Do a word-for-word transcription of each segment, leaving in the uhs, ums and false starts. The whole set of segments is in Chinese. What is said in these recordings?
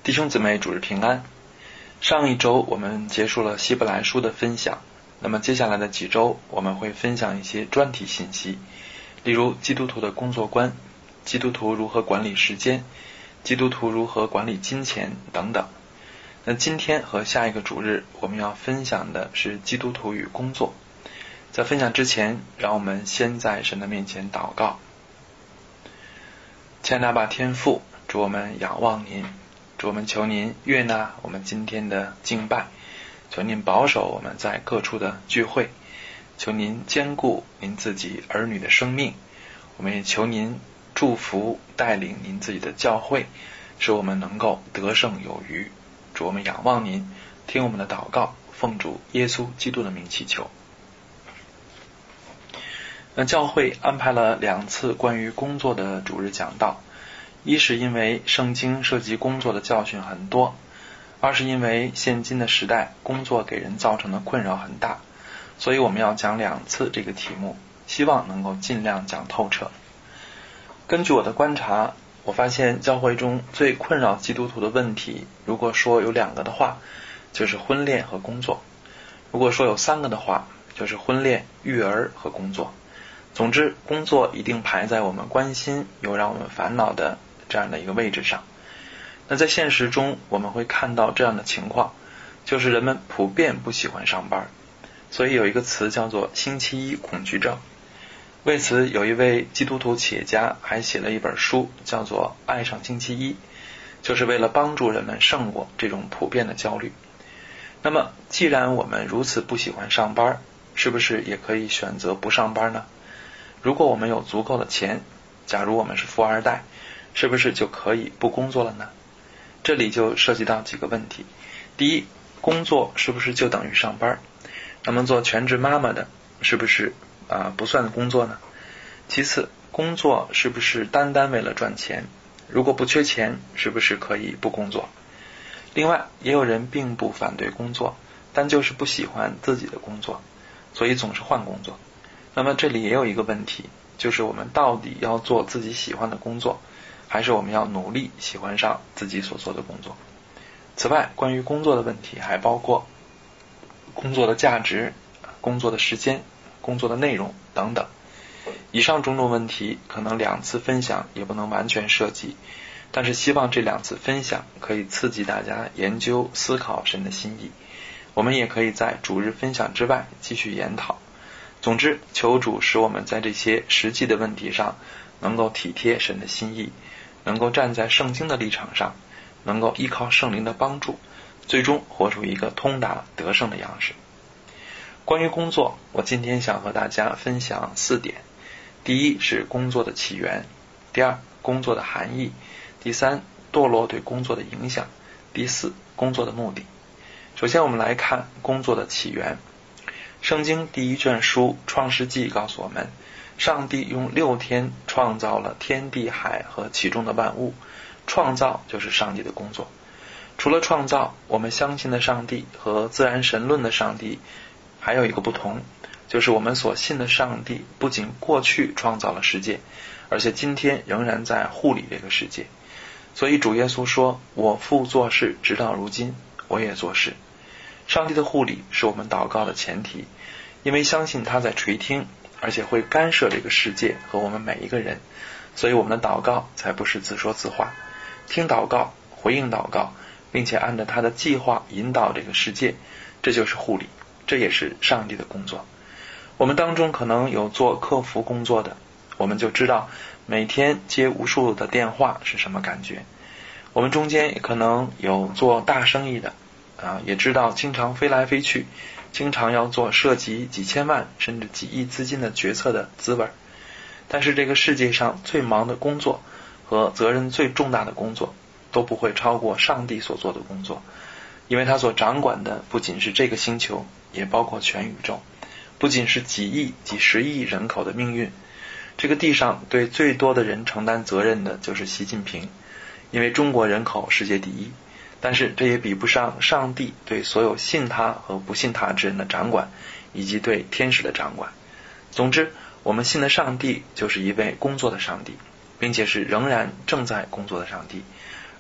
弟兄姊妹，主日平安。上一周我们结束了希伯来书的分享，那么接下来的几周我们会分享一些专题信息，例如基督徒的工作观、基督徒如何管理时间、基督徒如何管理金钱等等。那今天和下一个主日我们要分享的是基督徒与工作。在分享之前，让我们先在神的面前祷告。亲爱的阿爸天父，主我们仰望您，主我们求您悦纳我们今天的敬拜，求您保守我们在各处的聚会，求您兼顾您自己儿女的生命，我们也求您祝福带领您自己的教会，使我们能够得胜有余。主我们仰望您，听我们的祷告，奉主耶稣基督的名祈求。那教会安排了两次关于工作的主日讲道，一是因为圣经涉及工作的教训很多，二是因为现今的时代工作给人造成的困扰很大，所以我们要讲两次这个题目，希望能够尽量讲透彻。根据我的观察，我发现教会中最困扰基督徒的问题，如果说有两个的话，就是婚恋和工作；如果说有三个的话，就是婚恋、育儿和工作。总之，工作一定排在我们关心又让我们烦恼的这样的一个位置上。那在现实中我们会看到这样的情况，就是人们普遍不喜欢上班，所以有一个词叫做星期一恐惧症。为此有一位基督徒企业家还写了一本书，叫做《爱上星期一》，就是为了帮助人们胜过这种普遍的焦虑。那么既然我们如此不喜欢上班，是不是也可以选择不上班呢？如果我们有足够的钱，假如我们是富二代，是不是就可以不工作了呢？这里就涉及到几个问题。第一，工作是不是就等于上班？那么做全职妈妈的是不是啊、呃、不算工作呢？其次，工作是不是单单为了赚钱？如果不缺钱，是不是可以不工作？另外，也有人并不反对工作，但就是不喜欢自己的工作，所以总是换工作。那么这里也有一个问题，就是我们到底要做自己喜欢的工作，还是我们要努力喜欢上自己所做的工作？此外，关于工作的问题还包括工作的价值、工作的时间、工作的内容等等。以上种种问题可能两次分享也不能完全涉及，但是希望这两次分享可以刺激大家研究思考神的心意。我们也可以在主日分享之外继续研讨。总之，求主使我们在这些实际的问题上能够体贴神的心意，能够站在圣经的立场上，能够依靠圣灵的帮助，最终活出一个通达得胜的样式。关于工作，我今天想和大家分享四点。第一是工作的起源，第二，工作的含义，第三，堕落对工作的影响，第四，工作的目的。首先我们来看工作的起源。圣经第一卷书创世纪告诉我们，上帝用六天创造了天地海和其中的万物，创造就是上帝的工作。除了创造，我们相信的上帝和自然神论的上帝还有一个不同，就是我们所信的上帝不仅过去创造了世界，而且今天仍然在护理这个世界。所以主耶稣说，我父做事直到如今，我也做事。上帝的护理是我们祷告的前提，因为相信他在垂听，而且会干涉这个世界和我们每一个人，所以我们的祷告才不是自说自话，听祷告，回应祷告，并且按照他的计划引导这个世界，这就是护理，这也是上帝的工作。我们当中可能有做客服工作的，我们就知道每天接无数的电话是什么感觉。我们中间也可能有做大生意的啊，也知道经常飞来飞去，经常要做涉及几千万甚至几亿资金的决策的滋味。但是这个世界上最忙的工作和责任最重大的工作都不会超过上帝所做的工作，因为他所掌管的不仅是这个星球，也包括全宇宙，不仅是几亿几十亿人口的命运。这个地上对最多的人承担责任的就是习近平，因为中国人口世界第一，但是这也比不上上帝对所有信他和不信他之人的掌管，以及对天使的掌管。总之，我们信的上帝就是一位工作的上帝，并且是仍然正在工作的上帝，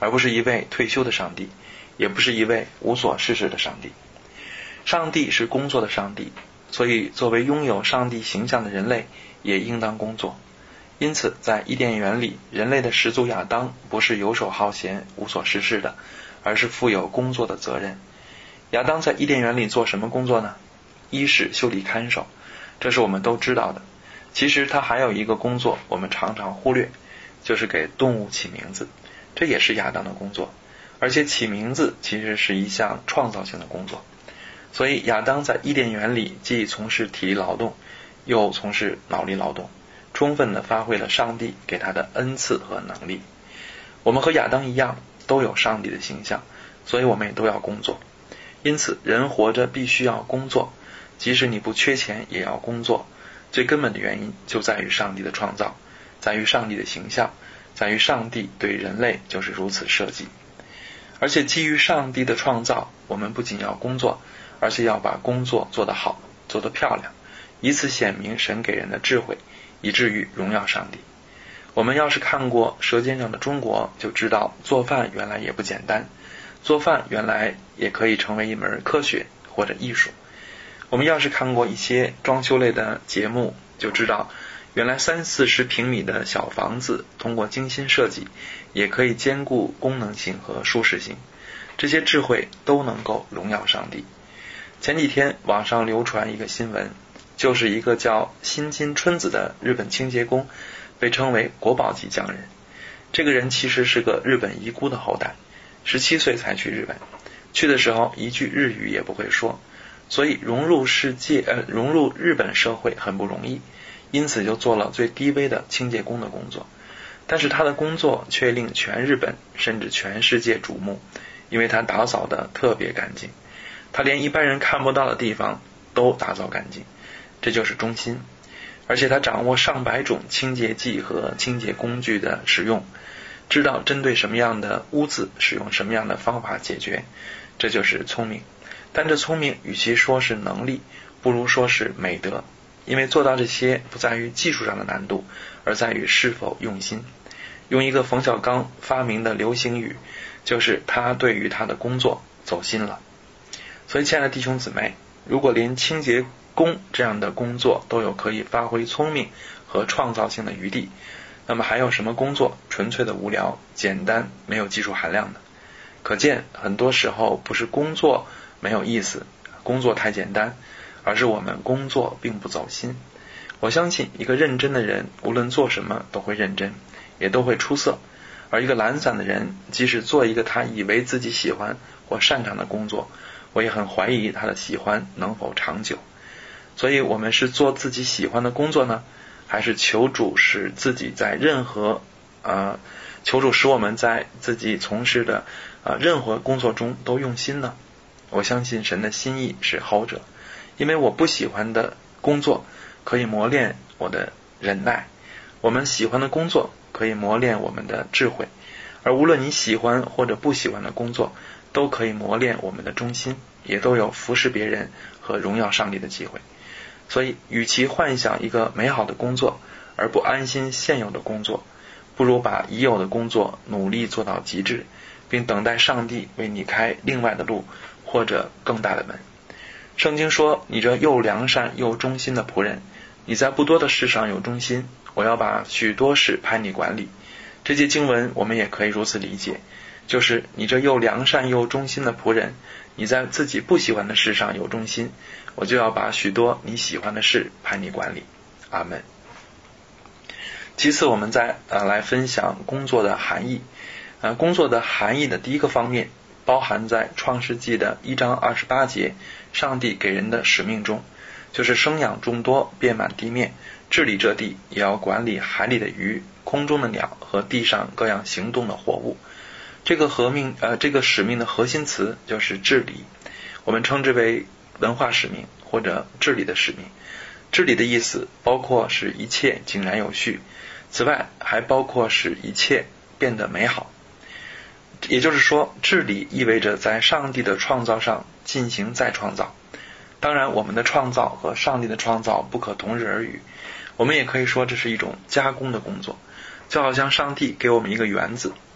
而不是一位退休的上帝，也不是一位无所事事的上帝。上帝是工作的上帝，所以作为拥有上帝形象的人类也应当工作。因此在伊甸园里，人类的始祖亚当不是游手好闲无所事事的，而是负有工作的责任。亚当在伊甸园里做什么工作呢？一是修理看守，这是我们都知道的。其实他还有一个工作我们常常忽略，就是给动物起名字，这也是亚当的工作。而且起名字其实是一项创造性的工作。所以亚当在伊甸园里既从事体力劳动，又从事脑力劳动，充分地发挥了上帝给他的恩赐和能力。我们和亚当一样，都有上帝的形象，所以我们也都要工作。因此人活着必须要工作，即使你不缺钱也要工作。最根本的原因就在于上帝的创造，在于上帝的形象，在于上帝对人类就是如此设计。而且基于上帝的创造，我们不仅要工作，而且要把工作做得好，做得漂亮，以此显明神给人的智慧，以至于荣耀上帝。我们要是看过《舌尖上的中国》，就知道做饭原来也不简单，做饭原来也可以成为一门科学或者艺术。我们要是看过一些装修类的节目，就知道原来三四十平米的小房子通过精心设计，也可以兼顾功能性和舒适性。这些智慧都能够荣耀上帝。前几天网上流传一个新闻，就是一个叫新津春子的日本清洁工被称为国宝级匠人。这个人其实是个日本遗孤的后代，十七岁才去日本，去的时候一句日语也不会说，所以融入世界呃融入日本社会很不容易，因此就做了最低微的清洁工的工作。但是他的工作却令全日本甚至全世界瞩目，因为他打扫的特别干净，他连一般人看不到的地方都打扫干净，这就是忠心。而且他掌握上百种清洁剂和清洁工具的使用，知道针对什么样的污渍使用什么样的方法解决，这就是聪明。但这聪明与其说是能力，不如说是美德，因为做到这些不在于技术上的难度，而在于是否用心。用一个冯小刚发明的流行语，就是他对于他的工作走心了。所以亲爱的弟兄姊妹，如果连清洁工这样的工作都有可以发挥聪明和创造性的余地，那么还有什么工作纯粹的无聊、简单、没有技术含量呢？可见很多时候不是工作没有意思，工作太简单，而是我们工作并不走心。我相信一个认真的人无论做什么都会认真，也都会出色。而一个懒散的人，即使做一个他以为自己喜欢或擅长的工作，我也很怀疑他的喜欢能否长久。所以我们是做自己喜欢的工作呢，还是求主使自己在任何呃，求主使我们在自己从事的呃任何工作中都用心呢？我相信神的心意是后者，因为我不喜欢的工作可以磨练我的忍耐，我们喜欢的工作可以磨练我们的智慧，而无论你喜欢或者不喜欢的工作，都可以磨练我们的忠心，也都有服侍别人和荣耀上帝的机会。所以与其幻想一个美好的工作而不安心现有的工作，不如把已有的工作努力做到极致，并等待上帝为你开另外的路或者更大的门。圣经说，你这又良善又忠心的仆人，你在不多的事上有忠心，我要把许多事派你管理。这节经文我们也可以如此理解，就是你这又良善又忠心的仆人，你在自己不喜欢的事上有忠心，我就要把许多你喜欢的事派你管理。阿们。其次我们再呃来分享工作的含义。呃工作的含义的第一个方面包含在创世纪的一章二十八节上帝给人的使命中，就是生养众多，遍满地面，治理这地，也要管理海里的鱼，空中的鸟和地上各样行动的活物。这个核命呃这个使命的核心词就是治理，我们称之为文化使命或者治理的使命。治理的意思包括使一切井然有序，此外还包括使一切变得美好。也就是说，治理意味着在上帝的创造上进行再创造。当然我们的创造和上帝的创造不可同日而语，我们也可以说这是一种加工的工作。就好像上帝给我们一个园子，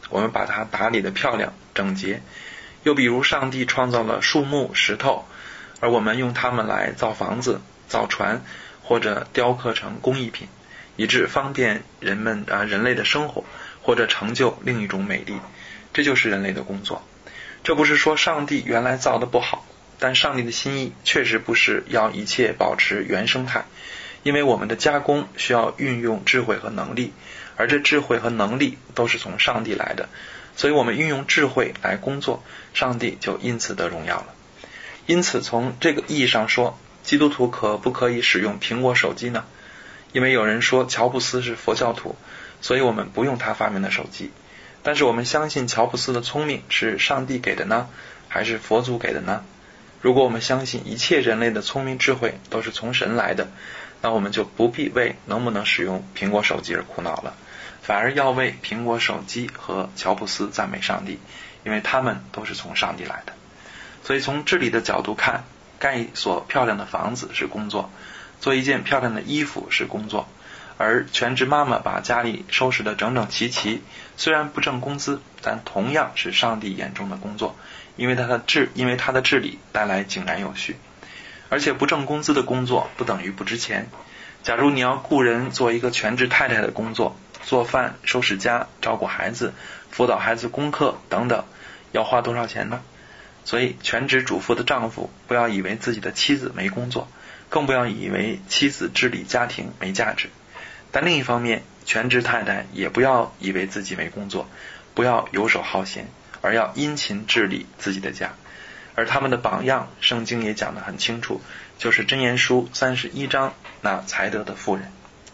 我们把它打理得漂亮整洁。又比如上帝创造了树木石头，而我们用它们来造房子造船，或者雕刻成工艺品，以致方便人们啊人类的生活，或者成就另一种美丽。这就是人类的工作。这不是说上帝原来造的不好，但上帝的心意确实不是要一切保持原生态，因为我们的加工需要运用智慧和能力，而这智慧和能力都是从上帝来的，所以我们运用智慧来工作，上帝就因此得荣耀了。因此从这个意义上说，基督徒可不可以使用苹果手机呢？因为有人说乔布斯是佛教徒，所以我们不用他发明的手机。但是我们相信乔布斯的聪明是上帝给的呢，还是佛祖给的呢？如果我们相信一切人类的聪明智慧都是从神来的，那我们就不必为能不能使用苹果手机而苦恼了，反而要为苹果手机和乔布斯赞美上帝，因为他们都是从上帝来的。所以从治理的角度看，盖一所漂亮的房子是工作，做一件漂亮的衣服是工作，而全职妈妈把家里收拾得整整齐齐，虽然不挣工资，但同样是上帝眼中的工作，因为他的治因为他的治理带来井然有序。而且不挣工资的工作不等于不值钱。假如你要雇人做一个全职太太的工作，做饭、收拾家、照顾孩子、辅导孩子功课等等，要花多少钱呢？所以全职主妇的丈夫不要以为自己的妻子没工作，更不要以为妻子治理家庭没价值。但另一方面，全职太太也不要以为自己没工作，不要游手好闲，而要殷勤治理自己的家。而他们的榜样，圣经也讲得很清楚，就是箴言书三十一章那才德的妇人。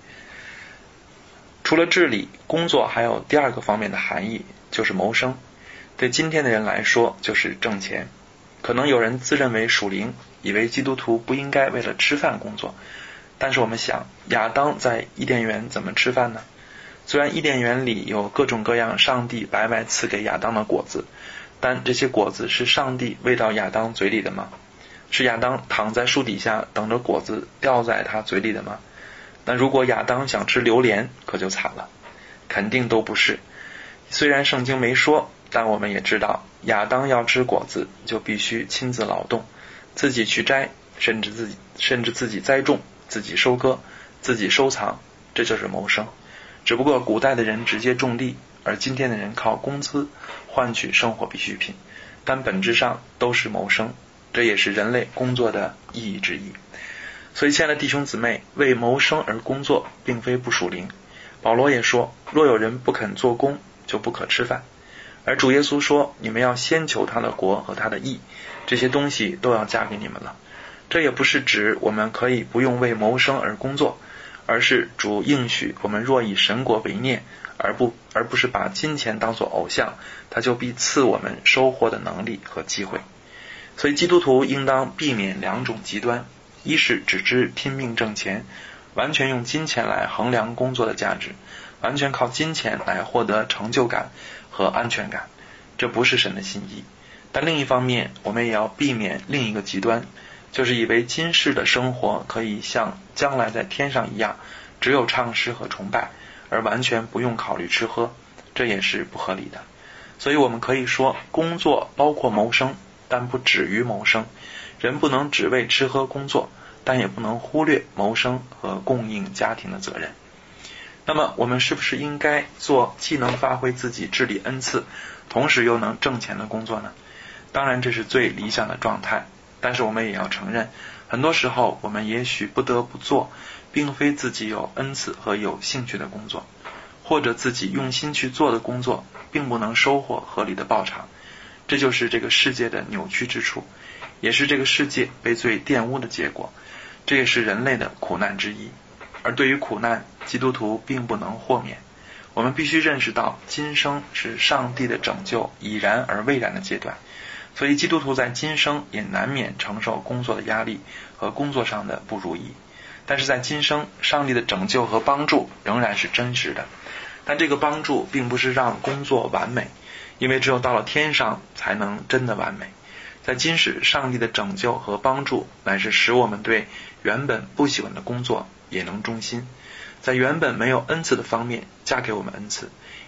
除了治理，工作还有第二个方面的含义，就是谋生。对今天的人来说，就是挣钱。可能有人自认为属灵，以为基督徒不应该为了吃饭工作。但是我们想，亚当在伊甸园怎么吃饭呢？虽然伊甸园里有各种各样上帝白白赐给亚当的果子，但这些果子是上帝喂到亚当嘴里的吗？是亚当躺在树底下等着果子掉在他嘴里的吗？那如果亚当想吃榴莲，可就惨了。肯定都不是。虽然圣经没说，但我们也知道，亚当要吃果子就必须亲自劳动，自己去摘，甚至自己甚至自己栽种，自己收割，自己收藏，这就是谋生。只不过古代的人直接种地，而今天的人靠工资换取生活必需品，但本质上都是谋生，这也是人类工作的意义之一。所以亲爱的弟兄姊妹，为谋生而工作并非不属灵。保罗也说，若有人不肯做工，就不可吃饭。而主耶稣说，你们要先求他的国和他的义，这些东西都要加给你们了。这也不是指我们可以不用为谋生而工作，而是主应许我们若以神国为念，而不而不是把金钱当作偶像，他就必赐我们收获的能力和机会。所以基督徒应当避免两种极端，一是只知拼命挣钱，完全用金钱来衡量工作的价值，完全靠金钱来获得成就感和安全感，这不是神的心意。但另一方面，我们也要避免另一个极端，就是以为今世的生活可以像将来在天上一样，只有唱诗和崇拜，而完全不用考虑吃喝，这也是不合理的。所以我们可以说，工作包括谋生，但不止于谋生。人不能只为吃喝工作，但也不能忽略谋生和供应家庭的责任。那么我们是不是应该做既能发挥自己治理恩赐，同时又能挣钱的工作呢？当然这是最理想的状态，但是我们也要承认，很多时候我们也许不得不做并非自己有恩赐和有兴趣的工作，或者自己用心去做的工作并不能收获合理的报偿。这就是这个世界的扭曲之处，也是这个世界被罪玷污的结果，这也是人类的苦难之一。而对于苦难，基督徒并不能豁免。我们必须认识到，今生是上帝的拯救已然而未然的阶段，所以基督徒在今生也难免承受工作的压力和工作上的不如意。但是在今生，上帝的拯救和帮助仍然是真实的，但这个帮助并不是让工作完美，因为只有到了天上才能真的完美。在今世，上帝的拯救和帮助乃是使我们对原本不喜欢的工作也能忠心，在原本没有恩赐的方面加给我们恩赐，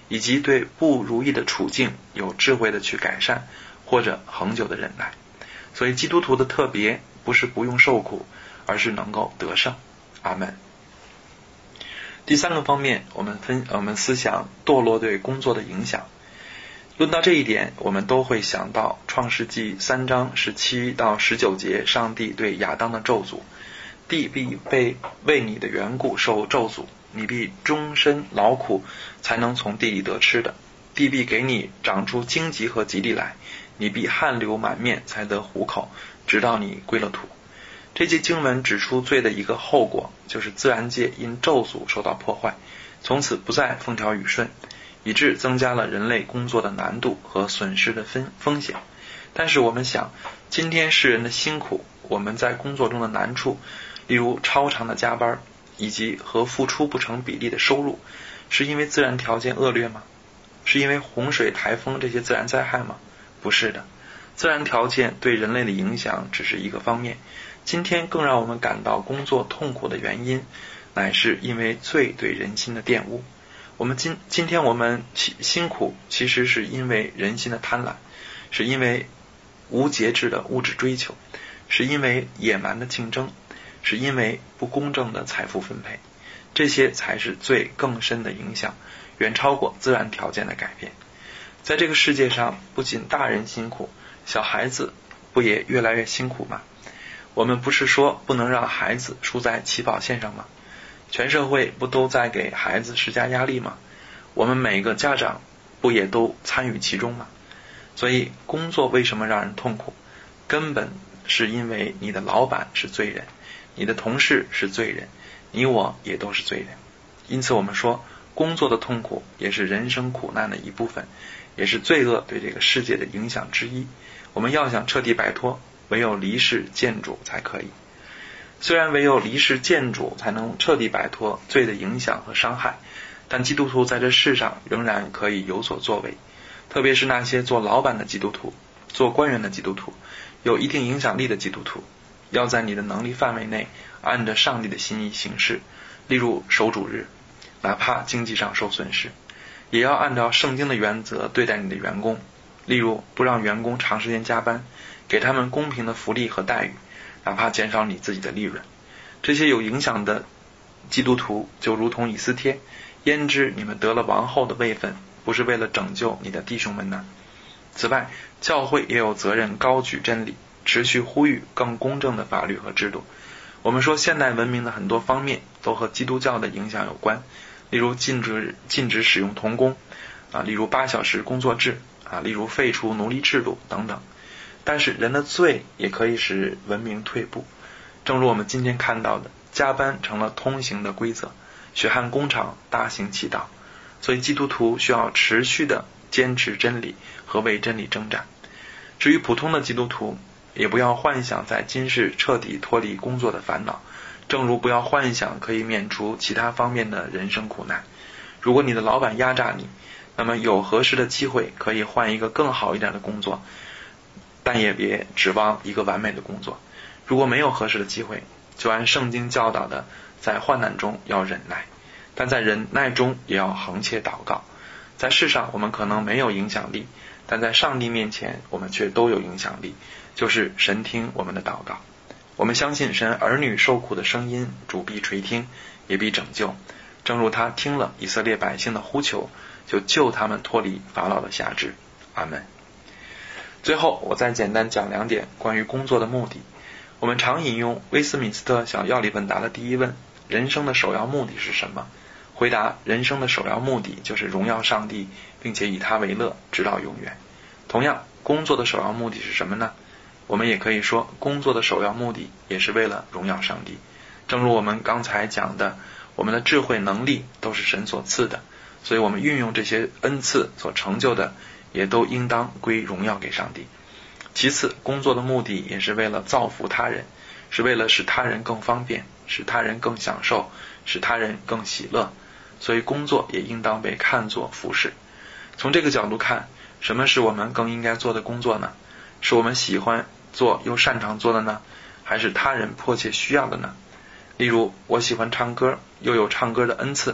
以及对不如意的处境有智慧的去改善，或者恒久的忍耐。所以基督徒的特别不是不用受苦，而是能够得胜。阿们。第三个方面，我们分我们思想堕落对工作的影响。论到这一点，我们都会想到创世纪三章十七到十九节，上帝对亚当的咒诅：地必被为你的缘故受咒诅，你必终身劳苦，才能从地里得吃的。地必给你长出荆棘和蒺藜来，你必汗流满面，才得糊口，直到你归了土。这节经文指出罪的一个后果，就是自然界因咒诅受到破坏，从此不再风调雨顺，以致增加了人类工作的难度和损失的风风险。但是我们想，今天世人的辛苦，我们在工作中的难处，例如超长的加班，以及和付出不成比例的收入，是因为自然条件恶劣吗？是因为洪水、台风这些自然灾害吗？不是的，自然条件对人类的影响只是一个方面。今天更让我们感到工作痛苦的原因，乃是因为罪对人心的玷污。我们今今天我们辛苦，其实是因为人心的贪婪，是因为无节制的物质追求，是因为野蛮的竞争，是因为不公正的财富分配。这些才是罪更深的影响，远超过自然条件的改变。在这个世界上，不仅大人辛苦，小孩子不也越来越辛苦吗？我们不是说不能让孩子输在起跑线上吗？全社会不都在给孩子施加压力吗？我们每个家长不也都参与其中吗？所以工作为什么让人痛苦？根本是因为你的老板是罪人，你的同事是罪人，你我也都是罪人。因此我们说，工作的痛苦也是人生苦难的一部分，也是罪恶对这个世界的影响之一。我们要想彻底摆脱，唯有离世见主才可以。虽然唯有离世见主才能彻底摆脱罪的影响和伤害，但基督徒在这世上仍然可以有所作为，特别是那些做老板的基督徒、做官员的基督徒、有一定影响力的基督徒，要在你的能力范围内按着上帝的心意行事。例如守主日，哪怕经济上受损失，也要按照圣经的原则对待你的员工。例如不让员工长时间加班，给他们公平的福利和待遇，哪怕减少你自己的利润。这些有影响的基督徒就如同以斯帖，焉知你们得了王后的位分，不是为了拯救你的弟兄们呢？此外，教会也有责任高举真理，持续呼吁更公正的法律和制度。我们说现代文明的很多方面都和基督教的影响有关，例如禁止禁止使用童工啊，例如八小时工作制啊，例如废除奴隶制度等等。但是人的罪也可以使文明退步，正如我们今天看到的，加班成了通行的规则，血汗工厂大行其道。所以基督徒需要持续的坚持真理和为真理征战。至于普通的基督徒，也不要幻想在今世彻底脱离工作的烦恼，正如不要幻想可以免除其他方面的人生苦难。如果你的老板压榨你，那么有合适的机会可以换一个更好一点的工作，但也别指望一个完美的工作。如果没有合适的机会，就按圣经教导的，在患难中要忍耐，但在忍耐中也要恒切祷告。在世上我们可能没有影响力，但在上帝面前我们却都有影响力，就是神听我们的祷告。我们相信神儿女受苦的声音，主必垂听，也必拯救，正如他听了以色列百姓的呼求，就救他们脱离法老的辖制。阿们。最后我再简单讲两点关于工作的目的。我们常引用威斯敏斯特小要理问答的第一问：人生的首要目的是什么？回答：人生的首要目的就是荣耀上帝，并且以他为乐，直到永远。同样，工作的首要目的是什么呢？我们也可以说，工作的首要目的也是为了荣耀上帝。正如我们刚才讲的，我们的智慧能力都是神所赐的，所以我们运用这些恩赐所成就的，也都应当归荣耀给上帝。其次，工作的目的也是为了造福他人，是为了使他人更方便，使他人更享受，使他人更喜乐。所以工作也应当被看作服事。从这个角度看，什么是我们更应该做的工作呢？是我们喜欢做又擅长做的呢？还是他人迫切需要的呢？例如，我喜欢唱歌，又有唱歌的恩赐，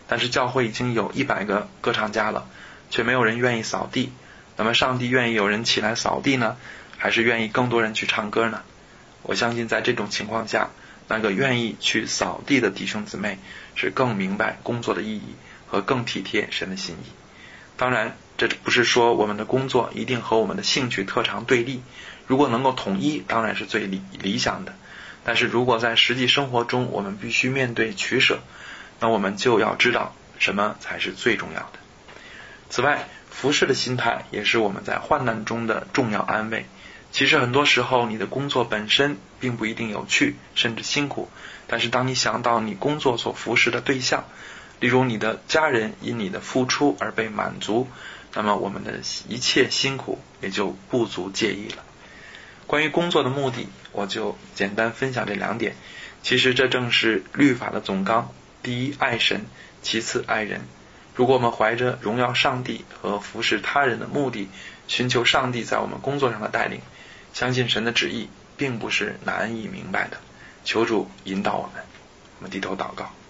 但是教会已经有一百个歌唱家了，却没有人愿意扫地。那么上帝愿意有人起来扫地呢，还是愿意更多人去唱歌呢？我相信在这种情况下，那个愿意去扫地的弟兄姊妹是更明白工作的意义和更体贴神的心意。当然，这不是说我们的工作一定和我们的兴趣特长对立，如果能够统一，当然是最理理想的。但是如果在实际生活中我们必须面对取舍，那我们就要知道什么才是最重要的。此外，服侍的心态也是我们在患难中的重要安慰。其实很多时候你的工作本身并不一定有趣，甚至辛苦，但是当你想到你工作所服侍的对象，例如你的家人因你的付出而被满足，那么我们的一切辛苦也就不足介意了。关于工作的目的，我就简单分享这两点。其实这正是律法的总纲，第一爱神，其次爱人。如果我们怀着荣耀上帝和服侍他人的目的，寻求上帝在我们工作上的带领，相信神的旨意并不是难以明白的。求主引导我们。我们低头祷告。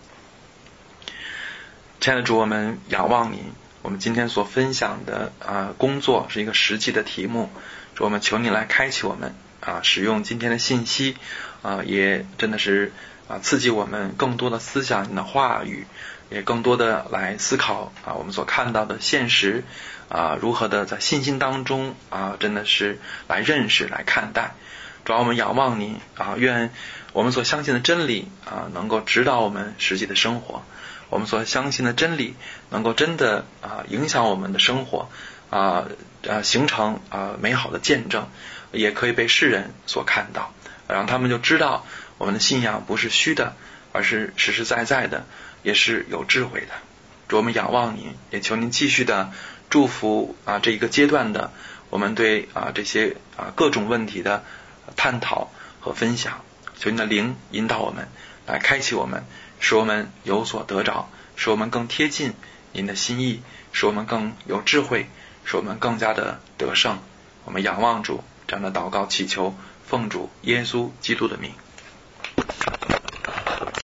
亲爱的主，我们仰望你。我们今天所分享的啊工作是一个实际的题目，主，我们求你来开启我们啊，使用今天的信息啊，也真的是啊刺激我们更多的思想你的话语，也更多的来思考啊我们所看到的现实啊，如何的在信心当中啊真的是来认识来看待。主要我们仰望你啊，愿我们所相信的真理啊能够指导我们实际的生活，我们所相信的真理能够真的啊影响我们的生活啊啊形成啊美好的见证，也可以被世人所看到，让他们就知道我们的信仰不是虚的，而是实实在在的，也是有智慧的。主，我们仰望你，也求您继续的祝福啊这一个阶段的我们对啊这些啊各种问题的探讨和分享。求您的灵引导我们，来开启我们，使我们有所得着，使我们更贴近您的心意，使我们更有智慧，使我们更加的得胜。我们仰望主，这样的祷告祈求，奉主耶稣基督的名。